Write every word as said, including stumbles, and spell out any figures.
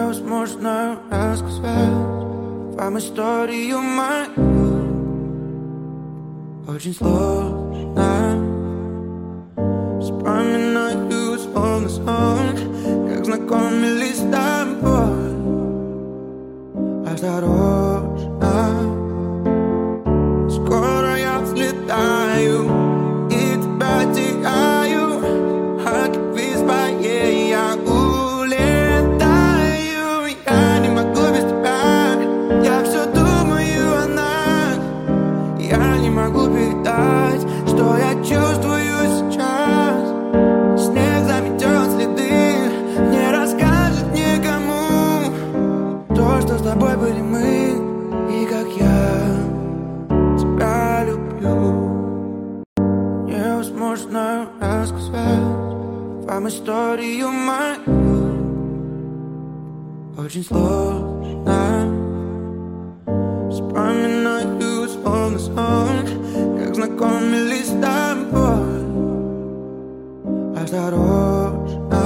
невозможно рассказать вам историю мою. Очень сложно. Вспоминаю словно сон, как знакомились с тобой. Осторожно, скоро я взлетаю и тебя теряю, а как в своей я улетаю. Я не могу без тебя, я все думаю о нас. Я не могу передать, что я чувствую сейчас. Снег заметет следы, не расскажет никому то, что с тобой были мы, и как я тебя люблю. Невозможно рассказать вам историю мою. Очень сложно. Вспоминаю словно сон, как знакомились с тобой. Осторожно,